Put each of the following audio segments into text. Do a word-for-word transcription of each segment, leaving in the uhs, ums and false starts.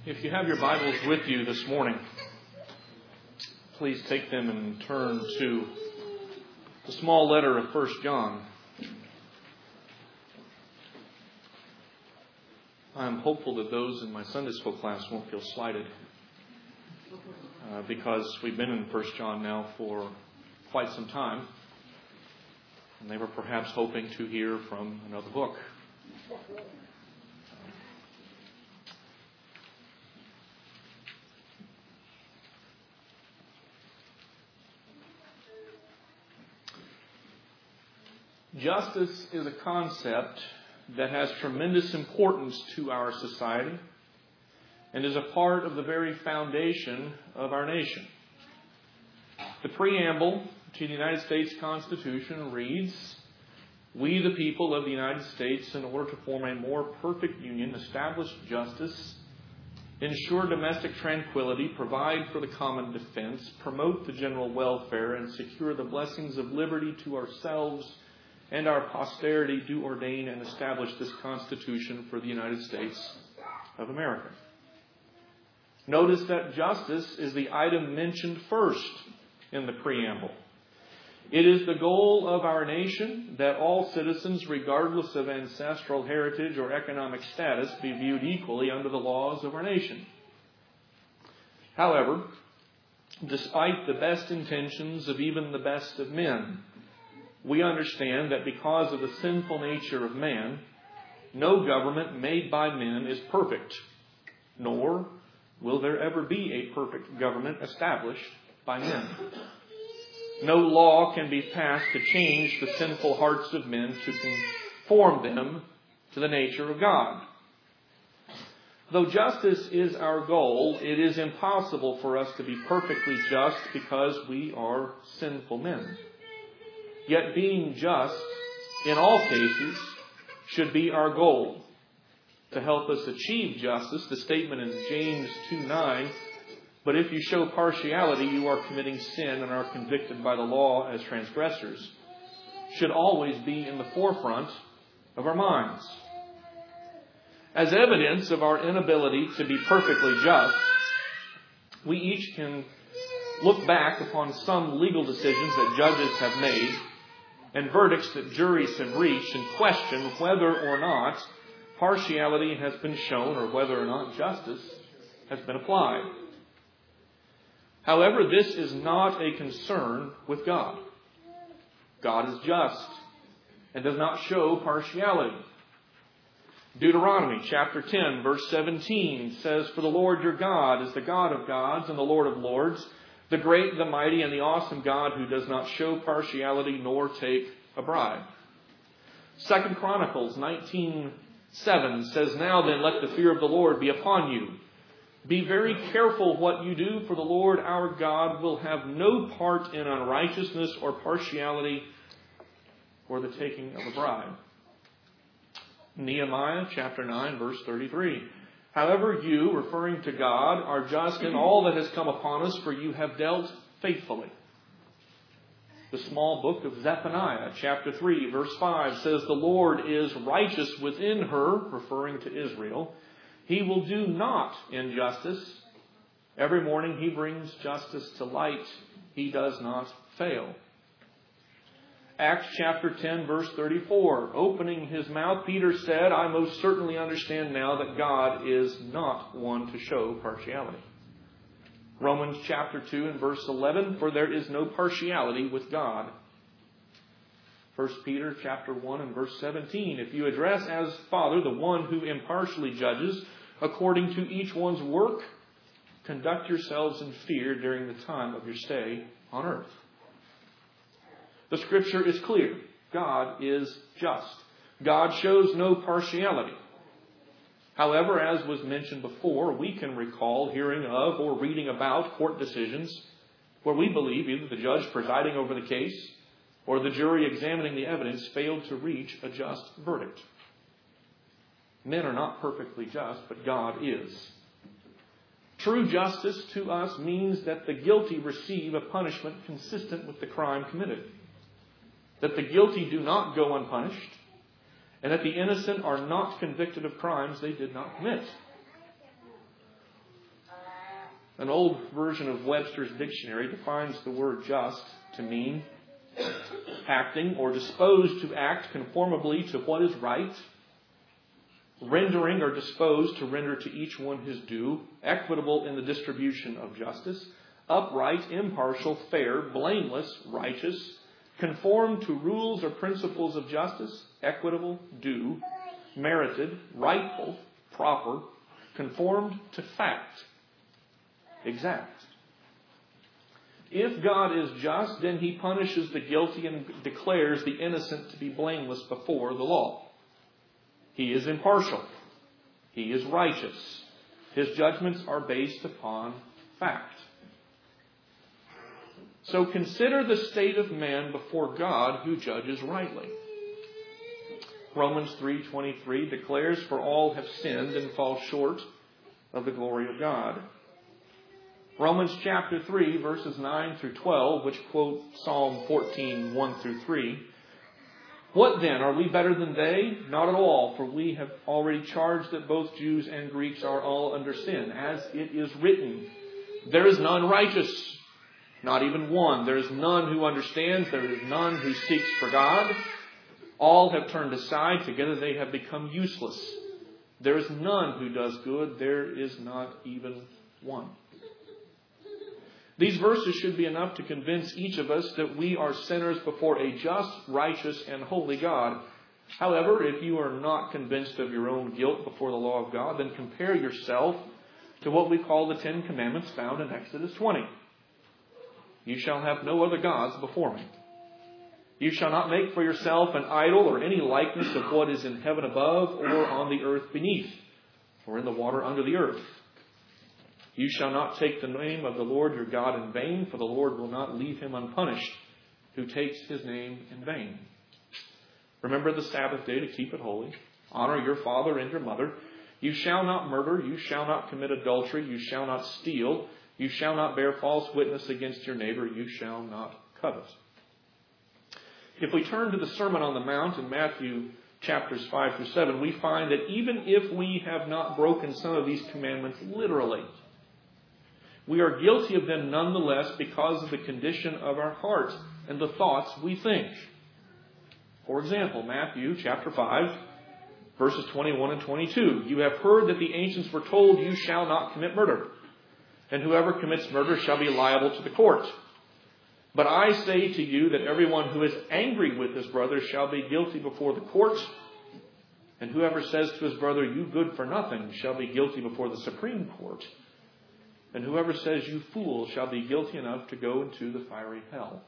If you have your Bibles with you this morning, please take them and turn to the small letter of First John. I'm hopeful that those in my Sunday school class won't feel slighted uh, because we've been in First John now for quite some time, and they were perhaps hoping to hear from another book. Justice is a concept that has tremendous importance to our society and is a part of the very foundation of our nation. The preamble to the United States Constitution reads, "We, the people of the United States, in order to form a more perfect union, establish justice, ensure domestic tranquility, provide for the common defense, promote the general welfare, and secure the blessings of liberty to ourselves and our posterity, do ordain and establish this Constitution for the United States of America." Notice that justice is the item mentioned first in the preamble. It is the goal of our nation that all citizens, regardless of ancestral heritage or economic status, be viewed equally under the laws of our nation. However, despite the best intentions of even the best of men, we understand that because of the sinful nature of man, no government made by men is perfect, nor will there ever be a perfect government established by men. No law can be passed to change the sinful hearts of men to conform them to the nature of God. Though justice is our goal, it is impossible for us to be perfectly just because we are sinful men. Yet being just in all cases should be our goal. To help us achieve justice, the statement in James two nine, "But if you show partiality, you are committing sin and are convicted by the law as transgressors," should always be in the forefront of our minds. As evidence of our inability to be perfectly just, we each can look back upon some legal decisions that judges have made and verdicts that juries have reached and question whether or not partiality has been shown or whether or not justice has been applied. However, this is not a concern with God. God is just and does not show partiality. Deuteronomy chapter ten, verse seventeen says, "For the Lord your God is the God of gods and the Lord of lords, the great, the mighty, and the awesome God who does not show partiality nor take a bribe." Second Chronicles nineteen seven says, "Now then, let the fear of the Lord be upon you. Be very careful what you do, for the Lord our God will have no part in unrighteousness or partiality or the taking of a bribe." Nehemiah chapter nine, verse thirty-three. "However, you," referring to God, "are just in all that has come upon us, for you have dealt faithfully." The small book of Zephaniah chapter three, verse five says, "The Lord is righteous within her," referring to Israel. "He will do naught injustice. Every morning he brings justice to light. He does not fail." Acts chapter ten, verse thirty-four. Opening his mouth, Peter said, "I most certainly understand now that God is not one to show partiality." Romans chapter two and verse eleven, "For there is no partiality with God." First Peter chapter one and verse seventeen, "If you address as Father the one who impartially judges according to each one's work, conduct yourselves in fear during the time of your stay on earth." The Scripture is clear. God is just. God shows no partiality. However, as was mentioned before, we can recall hearing of or reading about court decisions where we believe either the judge presiding over the case or the jury examining the evidence failed to reach a just verdict. Men are not perfectly just, but God is. True justice to us means that the guilty receive a punishment consistent with the crime committed, that the guilty do not go unpunished, and that the innocent are not convicted of crimes they did not commit. An old version of Webster's dictionary defines the word just to mean acting or disposed to act conformably to what is right, rendering or disposed to render to each one his due, equitable in the distribution of justice, upright, impartial, fair, blameless, righteous, conformed to rules or principles of justice, equitable, due, merited, rightful, proper, conformed to fact, exact. If God is just, then he punishes the guilty and declares the innocent to be blameless before the law. He is impartial. He is righteous. His judgments are based upon fact. So consider the state of man before God who judges rightly. Romans three twenty-three declares, "For all have sinned and fall short of the glory of God." Romans chapter three, verses nine through twelve, which quote Psalm fourteen, one through three. "What then? Are we better than they? Not at all, for we have already charged that both Jews and Greeks are all under sin. As it is written, there is none righteous, not even one. There is none who understands. There is none who seeks for God. All have turned aside. Together they have become useless. There is none who does good. There is not even one." These verses should be enough to convince each of us that we are sinners before a just, righteous, and holy God. However, if you are not convinced of your own guilt before the law of God, then compare yourself to what we call the Ten Commandments found in Exodus twenty. "You shall have no other gods before me. You shall not make for yourself an idol or any likeness of what is in heaven above or on the earth beneath or in the water under the earth. You shall not take the name of the Lord your God in vain, for the Lord will not leave him unpunished who takes his name in vain. Remember the Sabbath day to keep it holy. Honor your father and your mother. You shall not murder. You shall not commit adultery. You shall not steal. You shall not bear false witness against your neighbor. You shall not covet." If we turn to the Sermon on the Mount in Matthew chapters five through seven, we find that even if we have not broken some of these commandments literally, we are guilty of them nonetheless because of the condition of our heart and the thoughts we think. For example, Matthew chapter five, verses twenty-one and twenty-two. "You have heard that the ancients were told, 'You shall not commit murder, and whoever commits murder shall be liable to the court.' But I say to you that everyone who is angry with his brother shall be guilty before the court. And whoever says to his brother, 'You good for nothing,' shall be guilty before the Supreme Court. And whoever says, 'You fool,' shall be guilty enough to go into the fiery hell."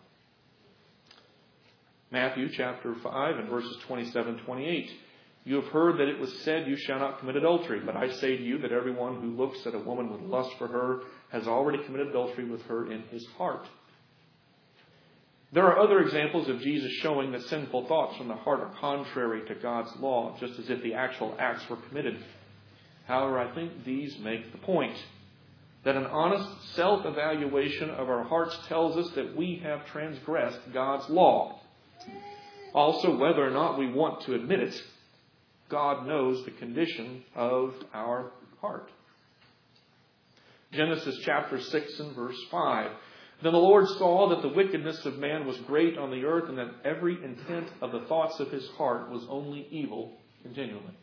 Matthew chapter five and verses twenty-seven to twenty-eight. "You have heard that it was said, 'You shall not commit adultery.' But I say to you that everyone who looks at a woman with lust for her has already committed adultery with her in his heart." There are other examples of Jesus showing that sinful thoughts from the heart are contrary to God's law, just as if the actual acts were committed. However, I think these make the point that an honest self-evaluation of our hearts tells us that we have transgressed God's law. Also, whether or not we want to admit it, God knows the condition of our heart. Genesis chapter six and verse five. "Then the Lord saw that the wickedness of man was great on the earth, and that every intent of the thoughts of his heart was only evil continually."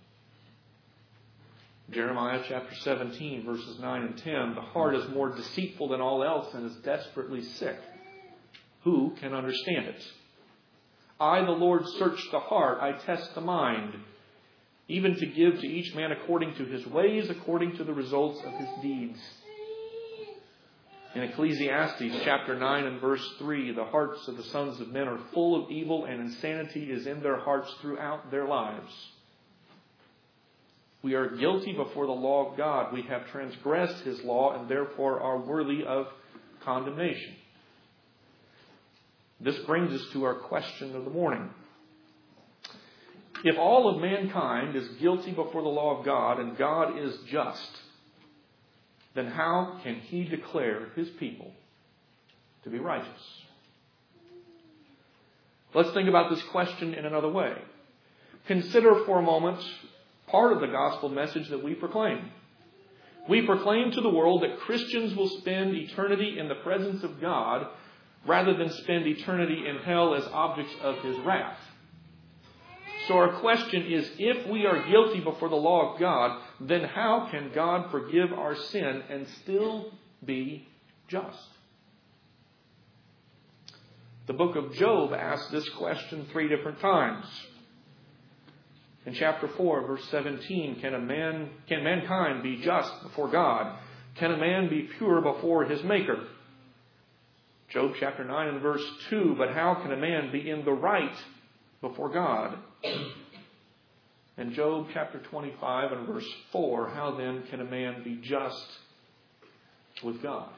Jeremiah chapter seventeen, verses nine and ten. "The heart is more deceitful than all else and is desperately sick. Who can understand it? I, the Lord, search the heart. I test the mind, even to give to each man according to his ways, according to the results of his deeds." In Ecclesiastes chapter nine and verse three, "The hearts of the sons of men are full of evil, and insanity is in their hearts throughout their lives." We are guilty before the law of God. We have transgressed his law and therefore are worthy of condemnation. This brings us to our question of the morning. If all of mankind is guilty before the law of God and God is just, then how can he declare his people to be righteous? Let's think about this question in another way. Consider for a moment part of the gospel message that we proclaim. We proclaim to the world that Christians will spend eternity in the presence of God rather than spend eternity in hell as objects of His wrath. So our question is, if we are guilty before the law of God, then how can God forgive our sin and still be just? The book of Job asks this question three different times. In chapter four, verse seventeen, can a man, can mankind be just before God? Can a man be pure before his Maker? Job chapter nine and verse two, but how can a man be in the right before God? And Job chapter twenty-five and verse four, how then can a man be just with God?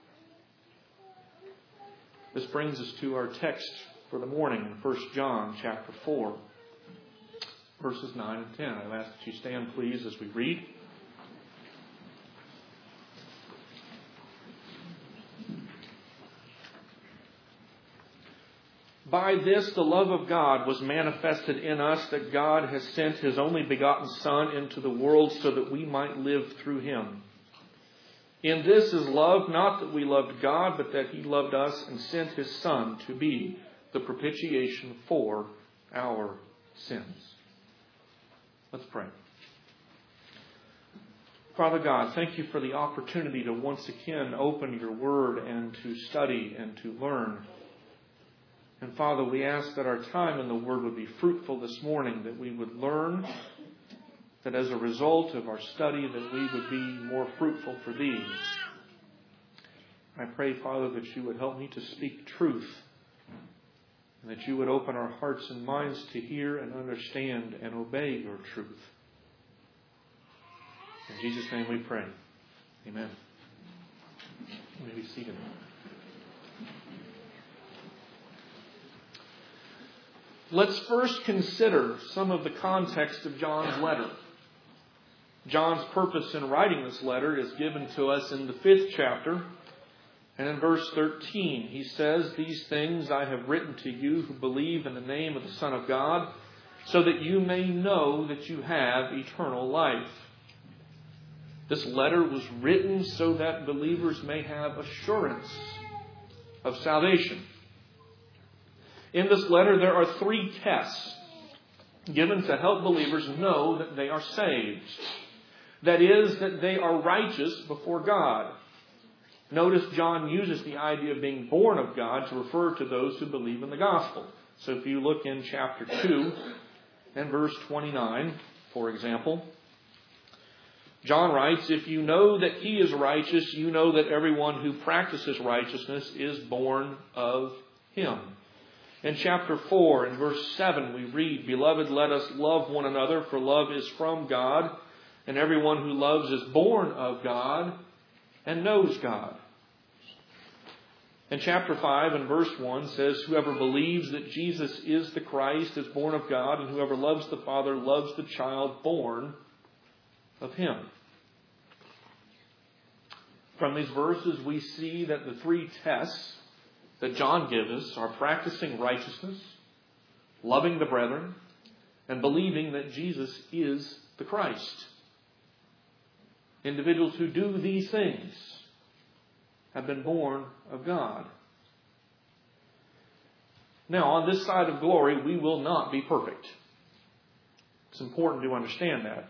This brings us to our text for the morning in First John chapter four, verses nine and ten. I'll ask that you stand, please, as we read. By this the love of God was manifested in us, that God has sent His only begotten Son into the world so that we might live through Him. In this is love, not that we loved God, but that He loved us and sent His Son to be the propitiation for our sins. Let's pray. Father God, thank You for the opportunity to once again open Your Word and to study and to learn. And Father, we ask that our time in the Word would be fruitful this morning, that we would learn, that as a result of our study, that we would be more fruitful for Thee. I pray, Father, that You would help me to speak truth, and that You would open our hearts and minds to hear and understand and obey Your truth. In Jesus' name we pray. Amen. You may be seated. Let's first consider some of the context of John's letter. John's purpose in writing this letter is given to us in the fifth chapter. And in verse thirteen, he says, "These things I have written to you who believe in the name of the Son of God, so that you may know that you have eternal life." This letter was written so that believers may have assurance of salvation. In this letter, there are three tests given to help believers know that they are saved. That is, that they are righteous before God. Notice John uses the idea of being born of God to refer to those who believe in the gospel. So if you look in chapter two and verse twenty-nine, for example, John writes, "If you know that He is righteous, you know that everyone who practices righteousness is born of Him." In chapter four and verse seven we read, "Beloved, let us love one another, for love is from God, and everyone who loves is born of God and knows God." And chapter five and verse one says, "Whoever believes that Jesus is the Christ is born of God, and whoever loves the Father loves the child born of Him." From these verses we see that the three tests that John gives us are practicing righteousness, loving the brethren, and believing that Jesus is the Christ. Individuals who do these things have been born of God. Now, on this side of glory, we will not be perfect. It's important to understand that.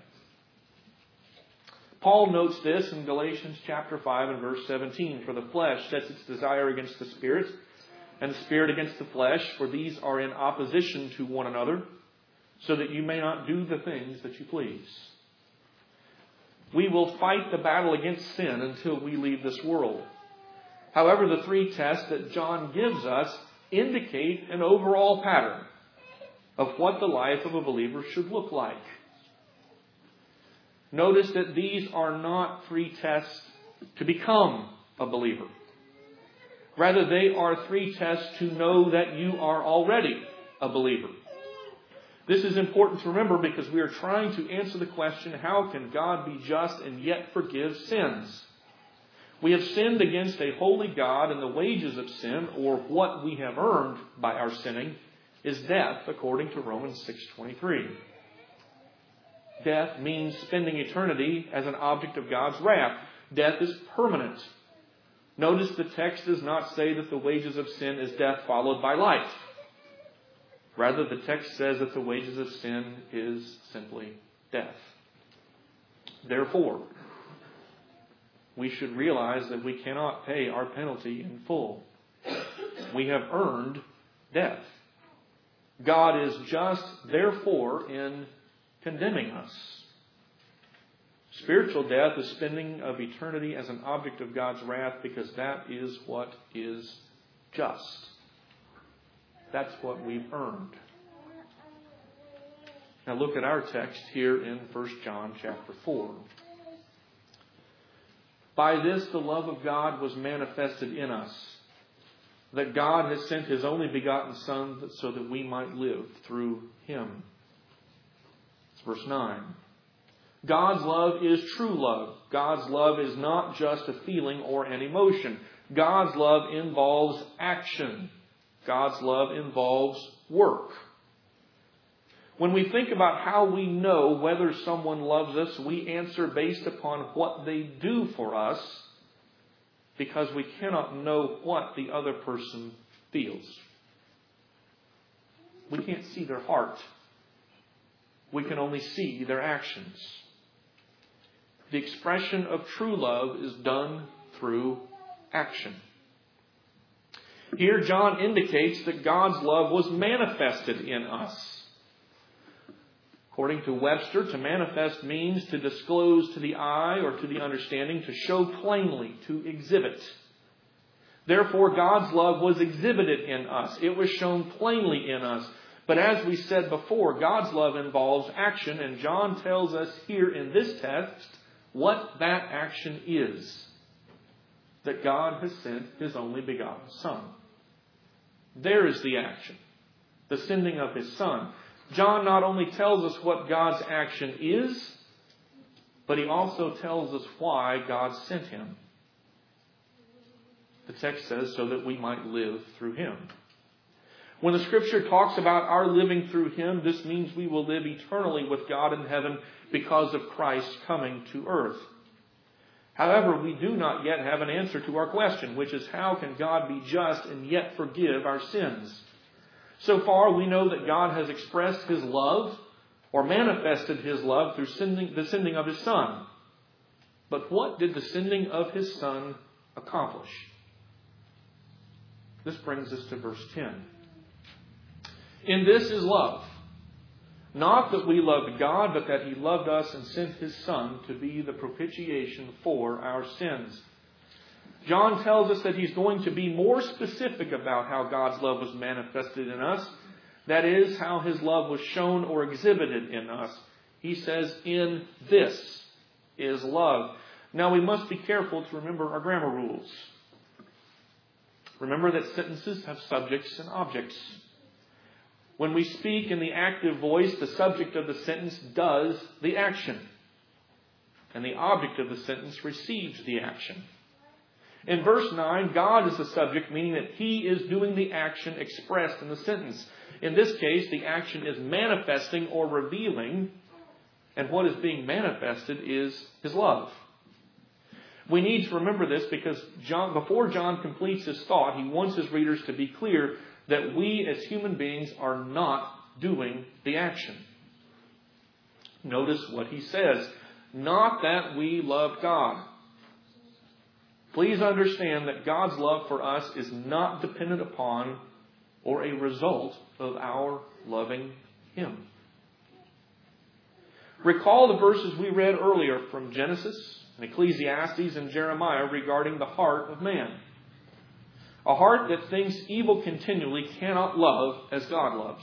Paul notes this in Galatians chapter five and verse seventeen. "For the flesh sets its desire against the Spirit, and the Spirit against the flesh, for these are in opposition to one another, so that you may not do the things that you please." We will fight the battle against sin until we leave this world. However, the three tests that John gives us indicate an overall pattern of what the life of a believer should look like. Notice that these are not three tests to become a believer. Rather, they are three tests to know that you are already a believer. This is important to remember because we are trying to answer the question, how can God be just and yet forgive sins? We have sinned against a holy God, and the wages of sin, or what we have earned by our sinning, is death, according to Romans six twenty-three. death means spending eternity as an object of God's wrath. Death is permanent. Notice the text does not say that the wages of sin is death followed by life. Rather, the text says that the wages of sin is simply death. Therefore, we should realize that we cannot pay our penalty in full. We have earned death. God is just, therefore, in condemning us. Spiritual death is spending of eternity as an object of God's wrath because that is what is just. That's what we've earned. Now look at our text here in First John chapter four. By this the love of God was manifested in us, that God has sent His only begotten Son so that we might live through Him. It's verse nine. God's love is true love. God's love is not just a feeling or an emotion. God's love involves action. God's love involves work. When we think about how we know whether someone loves us, we answer based upon what they do for us, because we cannot know what the other person feels. We can't see their heart. We can only see their actions. The expression of true love is done through action. Here John indicates that God's love was manifested in us. According to Webster, to manifest means to disclose to the eye or to the understanding, to show plainly, to exhibit. Therefore, God's love was exhibited in us. It was shown plainly in us. But as we said before, God's love involves action, and John tells us here in this text what that action is. That God has sent His only begotten Son. There is the action. The sending of His Son. John not only tells us what God's action is, but he also tells us why God sent Him. The text says, so that we might live through Him. When the Scripture talks about our living through Him, this means we will live eternally with God in heaven because of Christ coming to earth. However, we do not yet have an answer to our question, which is, how can God be just and yet forgive our sins? So far, we know that God has expressed His love or manifested His love through sending, the sending of His Son. But what did the sending of His Son accomplish? This brings us to verse ten. In this is love. Not that we loved God, but that He loved us and sent His Son to be the propitiation for our sins. John tells us that he's going to be more specific about how God's love was manifested in us. That is, how His love was shown or exhibited in us. He says, in this is love. Now we must be careful to remember our grammar rules. Remember that sentences have subjects and objects. When we speak in the active voice, the subject of the sentence does the action. And the object of the sentence receives the action. In verse nine, God is the subject, meaning that He is doing the action expressed in the sentence. In this case, the action is manifesting or revealing, and what is being manifested is His love. We need to remember this because John, before John completes his thought, he wants his readers to be clear that we as human beings are not doing the action. Notice what he says. Not that we love God. Please understand that God's love for us is not dependent upon or a result of our loving Him. Recall the verses we read earlier from Genesis and Ecclesiastes and Jeremiah regarding the heart of man. A heart that thinks evil continually cannot love as God loves.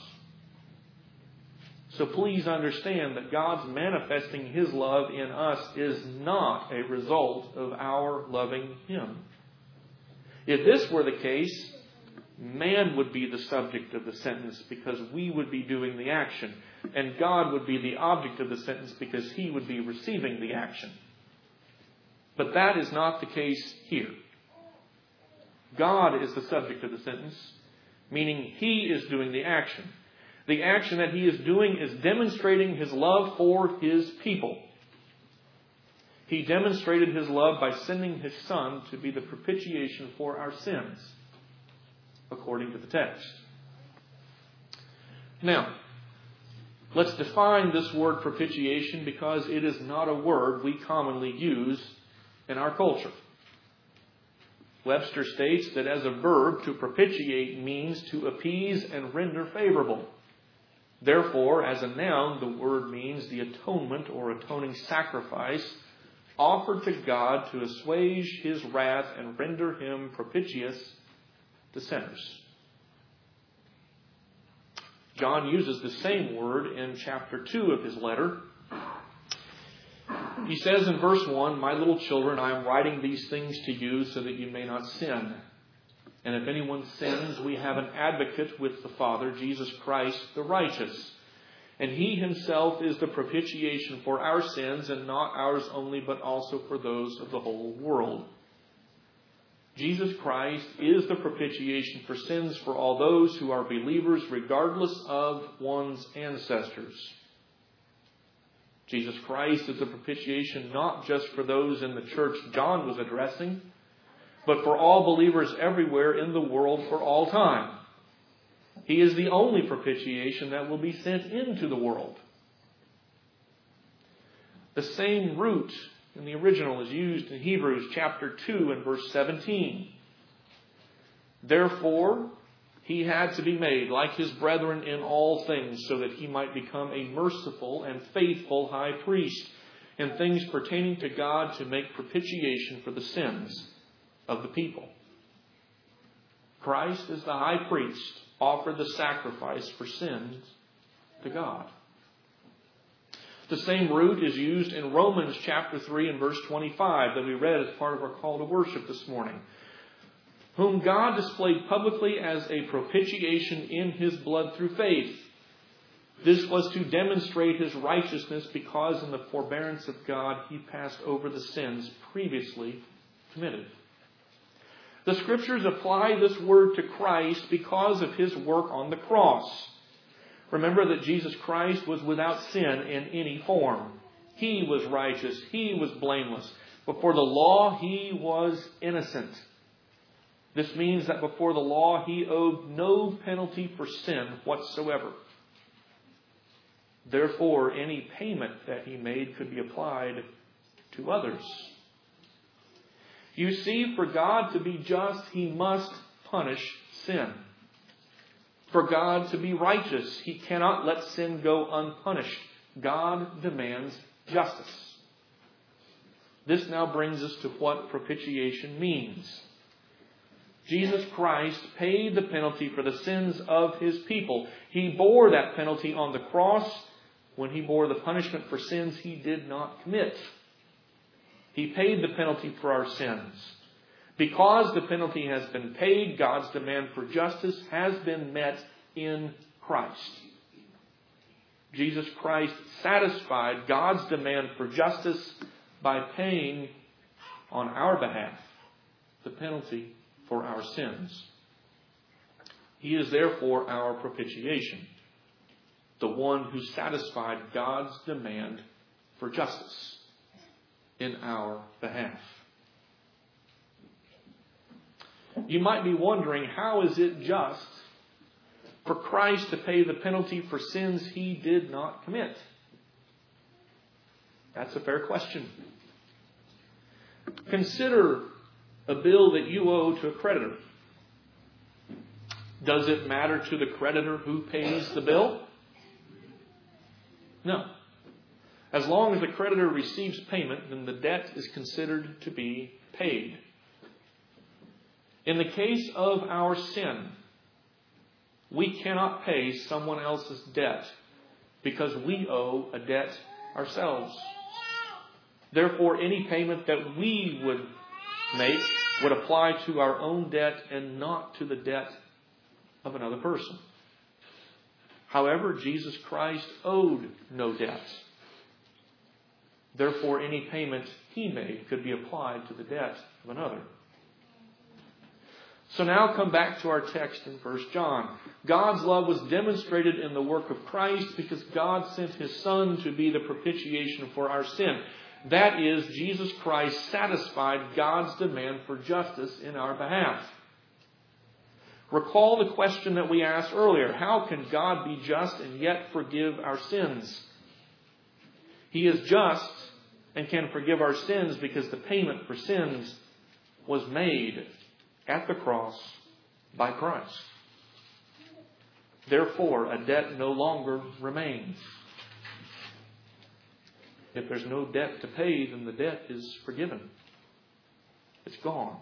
So please understand that God's manifesting His love in us is not a result of our loving Him. If this were the case, man would be the subject of the sentence because we would be doing the action. And God would be the object of the sentence because He would be receiving the action. But that is not the case here. God is the subject of the sentence, meaning He is doing the action. The action that He is doing is demonstrating His love for His people. He demonstrated His love by sending His Son to be the propitiation for our sins, according to the text. Now, let's define this word propitiation, because it is not a word we commonly use in our culture. Webster states that as a verb, to propitiate means to appease and render favorable. Therefore, as a noun, the word means the atonement or atoning sacrifice offered to God to assuage His wrath and render Him propitious to sinners. John uses the same word in chapter two of his letter. He says in verse one, "My little children, I am writing these things to you so that you may not sin. And if anyone sins, we have an advocate with the Father, Jesus Christ the righteous. And He Himself is the propitiation for our sins, and not ours only, but also for those of the whole world." Jesus Christ is the propitiation for sins for all those who are believers, regardless of one's ancestors. Jesus Christ is the propitiation not just for those in the church John was addressing, but for all believers everywhere in the world for all time. He is the only propitiation that will be sent into the world. The same root in the original is used in Hebrews chapter two and verse seventeen. "Therefore, He had to be made like His brethren in all things, so that He might become a merciful and faithful high priest in things pertaining to God, to make propitiation for the sins of the people." Christ, as the high priest, offered the sacrifice for sins to God. The same root is used in Romans chapter three and verse twenty-five that we read as part of our call to worship this morning. "Whom God displayed publicly as a propitiation in His blood through faith. This was to demonstrate His righteousness, because in the forbearance of God He passed over the sins previously committed." The Scriptures apply this word to Christ because of His work on the cross. Remember that Jesus Christ was without sin in any form. He was righteous. He was blameless. Before the law, He was innocent. This means that before the law, He owed no penalty for sin whatsoever. Therefore, any payment that He made could be applied to others. You see, for God to be just, He must punish sin. For God to be righteous, He cannot let sin go unpunished. God demands justice. This now brings us to what propitiation means. Jesus Christ paid the penalty for the sins of His people. He bore that penalty on the cross when He bore the punishment for sins He did not commit. He paid the penalty for our sins. Because the penalty has been paid, God's demand for justice has been met in Christ. Jesus Christ satisfied God's demand for justice by paying on our behalf the penalty for our sins. He is therefore our propitiation, the one who satisfied God's demand for justice in our behalf. You might be wondering, how is it just for Christ to pay the penalty for sins He did not commit? That's a fair question. Consider a bill that you owe to a creditor. Does it matter to the creditor who pays the bill? No. As long as the creditor receives payment, then the debt is considered to be paid. In the case of our sin, we cannot pay someone else's debt because we owe a debt ourselves. Therefore, any payment that we would make would apply to our own debt and not to the debt of another person. However, Jesus Christ owed no debt. Therefore, any payment He made could be applied to the debt of another. So now come back to our text in First John. God's love was demonstrated in the work of Christ because God sent His Son to be the propitiation for our sin. That is, Jesus Christ satisfied God's demand for justice in our behalf. Recall the question that we asked earlier. How can God be just and yet forgive our sins? He is just and can forgive our sins because the payment for sins was made at the cross by Christ. Therefore, a debt no longer remains. If there's no debt to pay, then the debt is forgiven. It's gone.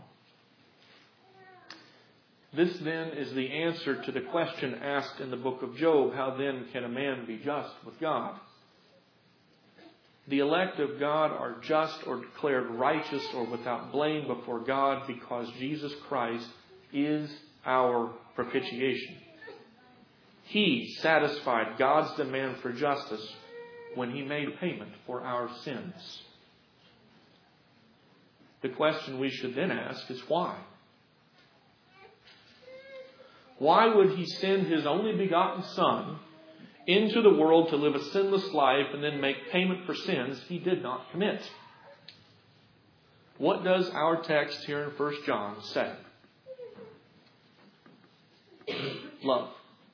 This then is the answer to the question asked in the book of Job, how then can a man be just with God? The elect of God are just or declared righteous or without blame before God because Jesus Christ is our propitiation. He satisfied God's demand for justice when He made payment for our sins. The question we should then ask is why? Why would He send His only begotten Son into the world to live a sinless life and then make payment for sins He did not commit? What does our text here in First John say? Love.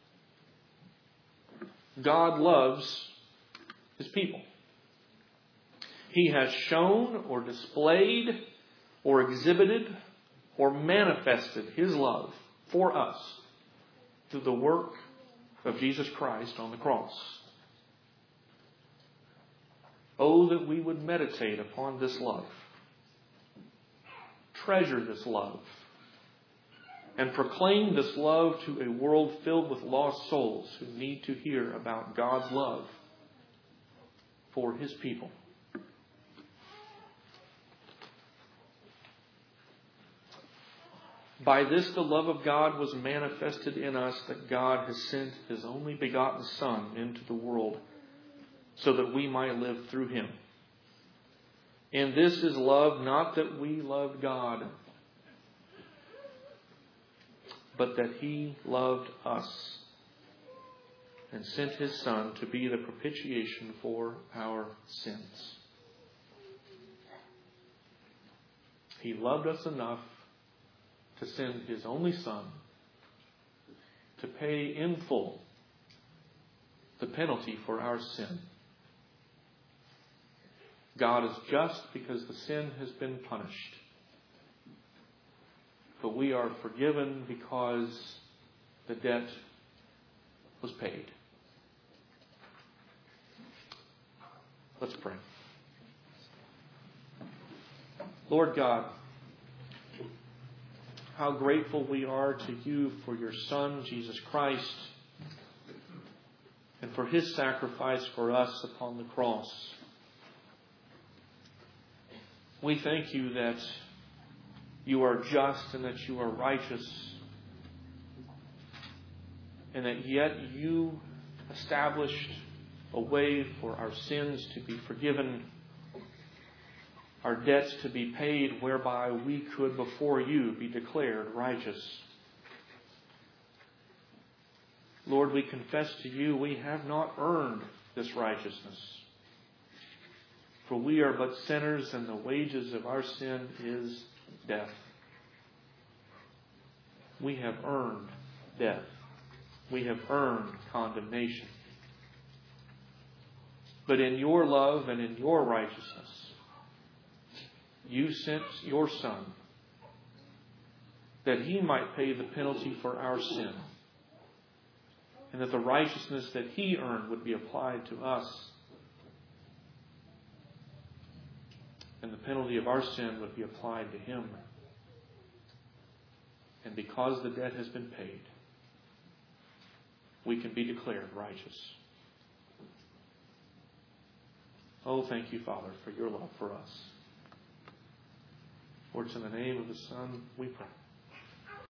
God loves His people. He has shown or displayed or exhibited or manifested His love for us through the work of Jesus Christ on the cross. Oh, that we would meditate upon this love, treasure this love, and proclaim this love to a world filled with lost souls who need to hear about God's love for His people. By this the love of God was manifested in us, that God has sent His only begotten Son into the world so that we might live through Him. And this is love, not that we loved God, but that He loved us and sent His Son to be the propitiation for our sins. He loved us enough to send His only Son to pay in full the penalty for our sin. God is just because the sin has been punished. But we are forgiven because the debt was paid. Let's pray. Lord God, how grateful we are to You for Your Son, Jesus Christ, and for His sacrifice for us upon the cross. We thank You that You are just and that You are righteous, and that yet You established a way for our sins to be forgiven, our debts to be paid, whereby we could before You be declared righteous. Lord, we confess to You we have not earned this righteousness, for we are but sinners, and the wages of our sin is death. We have earned death. We have earned condemnation. But in Your love and in Your righteousness, You sent Your Son that He might pay the penalty for our sin, and that the righteousness that He earned would be applied to us, and the penalty of our sin would be applied to Him. And because the debt has been paid, we can be declared righteous. Oh, thank You, Father, for Your love for us. For it's in the name of the Son we pray.